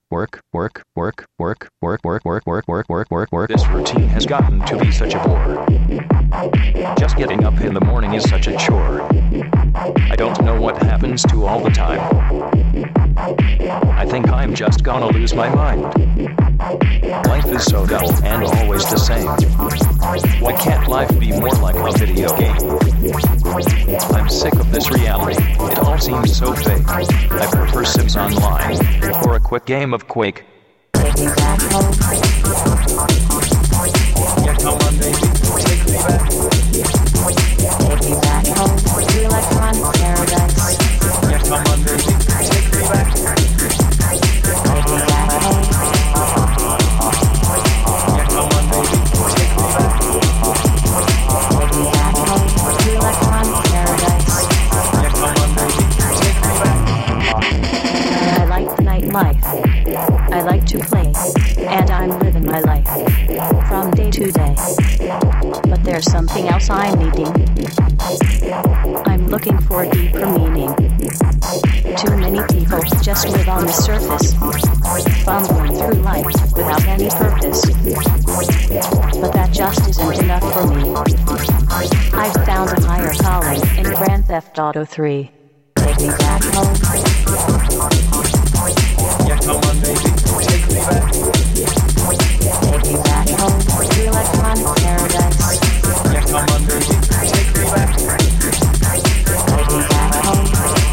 This routine has gotten to be such a bore. Just getting up in the morning is such a chore. I don't know what happens to all the time. I think I'm just gonna lose my mind. Life is so dull and always the same. Why can't life be more like a video game? I'm sick of this reality. It all seems so fake. I prefer Sims Online or a quick game of Quake. Take me back home. Yeah, come on, baby, take me back. Take me back home to electronic paradise. Yeah, come on, baby, take me back. Take me back home. Yeah, come on, baby, take me back. Take me back home to electronic paradise. Yeah, come on, baby, take me back. I like the nightlife. I like to play, and I'm living my life from day to day. But there's something else I'm needing. I'm looking for deeper meaning. Too many people just live on the surface, fumbling through life without any purpose. But that just isn't enough for me. I've found a higher calling in Grand Theft Auto 3. Take me back home. Yeah, come on, baby, take me back. Take me back home to electronic paradise. Yeah, come on, baby, take me back. Take me back home.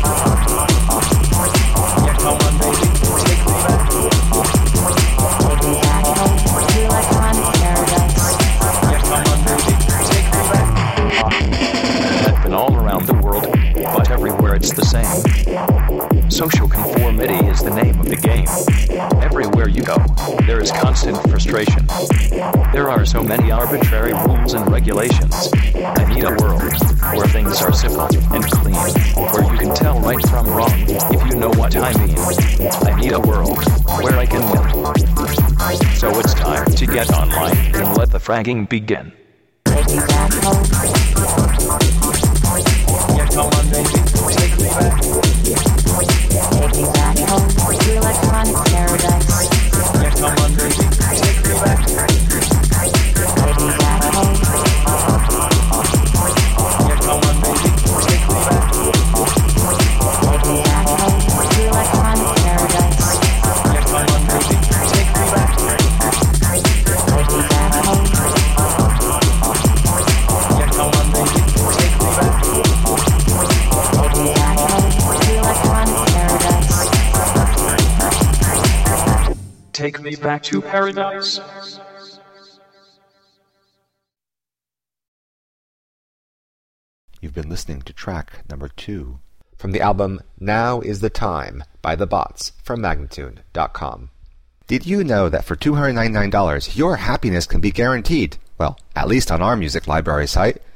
Yeah, come on, baby, take me back. Take me back home to electronic paradise. Yeah, come on, baby, take me back. I've been all around the world, but everywhere it's the same. Social conformity is the name of the game. Everywhere you go, there is constant frustration. There are so many arbitrary rules and regulations. I need a world where things are simple and clean, where you can tell right from wrong, if you know what I mean. I need a world where I can win. So it's time to get online and let the fragging begin. Take me back home. Yeah, come on, baby, take me back. Take me back home to electronic paradise. Yeah, come on, baby, take me back. Take me back home. Yeah, come on, baby, take me back. Take me back home to electronic paradise. Yeah, come on, baby, take me back. Take me back home. Yeah, come on, baby, take me back. Take me back home to electronic paradise. Take me back to paradise. You've been listening to track number 2 from the album Now Is the Time by The Bots from Magnatune.com. Did you know that for $299 your happiness can be guaranteed? Well, at least on our music library site.